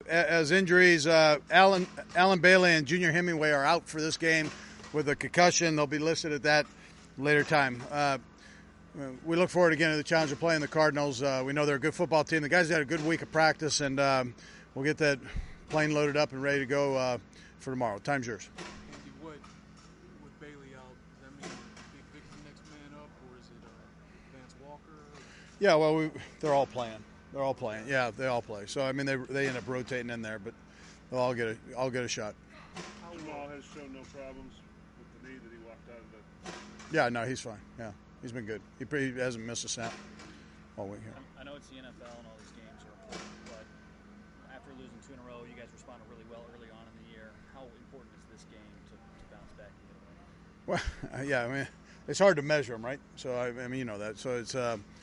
as injuries, Alan Bailey and Junior Hemingway are out for this game with a concussion. They'll be listed at that later time. We look forward again to the challenge of playing the Cardinals. We know they're a good football team. The guys had a good week of practice, and we'll get that plane loaded up and ready to go for tomorrow. Time's yours. Andy, with Bailey out, does that mean Big Vic's the next man up, or is it Vance Walker? Yeah, well, they're all playing. They're all playing. Yeah, they all play. So I mean, they end up rotating in there, but they'll all get a shot. Jamal has shown no problems with the knee that he walked out of the. Yeah, no, he's fine. Yeah, he's been good. He hasn't missed a snap all week here. I know it's the NFL and all these games are important, but after losing 2 in a row, you guys responded really well early on in the year. How important is this game to bounce back and get a win? Well, yeah, I mean, it's hard to measure them, right? So I mean, you know that. So it's,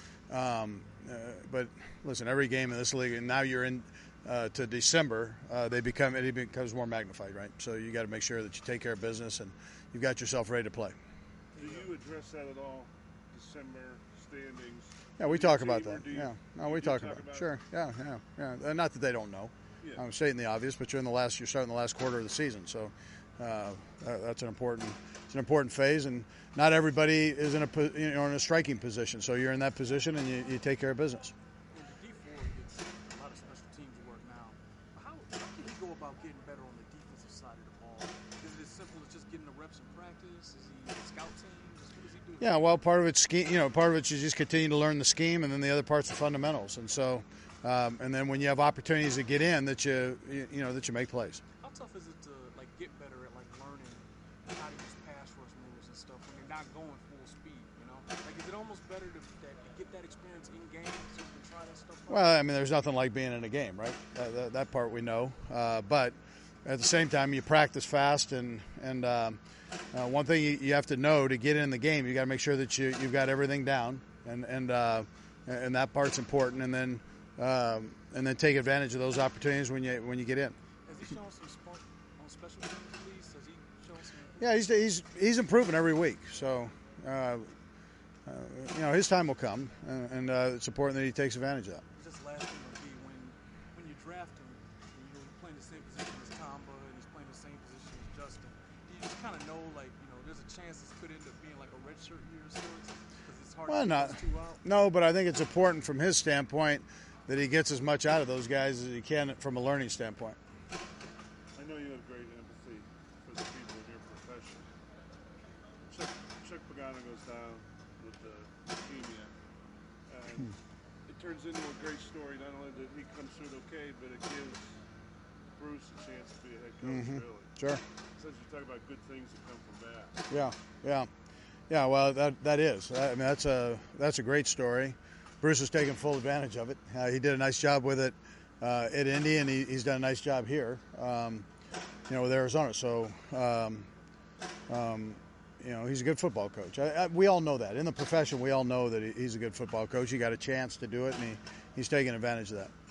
but listen, every game in this league, and now you're in to December, it becomes more magnified, right? So you got to make sure that you take care of business and you've got yourself ready to play. Do you address that at all? December standings. Yeah, we talk about that. We talk about it. Sure. Yeah. Not that they don't know. Yeah. I'm stating the obvious, but you're starting the last quarter of the season, so that's an important phase, and not everybody is in a striking position. So you're in that position, and you take care of business. Well, the D4 gets a lot of special teams work now. How can he go about getting better on the defensive side of the ball? Is it as simple as just getting the reps in practice? Is he scout team? What does he do? Yeah, well, part of it's scheme. Part of it's you just continue to learn the scheme, and then the other part's the fundamentals. And so, and then when you have opportunities to get in, that you make plays. How tough is it to get better at learning how to use pass rush moves and stuff when you're not going full speed? Is it almost better to get that experience in game so you can try that stuff out? Well, I mean, there's nothing like being in a game, right? That part we know, but at the same time, you practice fast, and one thing you have to know to get in the game, you got to make sure that you've got everything down, and that part's important, and then take advantage of those opportunities when you get in. Has he shown some spark on special teams at least? Has he shown some? Yeah, he's improving every week. So, his time will come, and it's important that he takes advantage of that. Just last thing would be when you draft him, and he's playing the same position as Tamba, and he's playing the same position as Justin. Do you just kind of know, there's a chance this could end up being like a redshirt year of sorts? Because it's hard to get those two out. No, but I think it's important from his standpoint that he gets as much out of those guys as he can from a learning standpoint. I know you have great empathy for the people in your profession. Chuck Pagano goes down with the leukemia, and it turns into a great story. Not only that he comes through it okay, but it gives Bruce a chance to be a head coach, really. Sure. Since you talk about good things that come from that. Yeah. Well, that is. I mean, that's a great story. Bruce has taken full advantage of it. He did a nice job with it at Indy, and he's done a nice job here, with Arizona. So, he's a good football coach. We all know that. In the profession, we all know that he's a good football coach. He got a chance to do it, and he's taking advantage of that.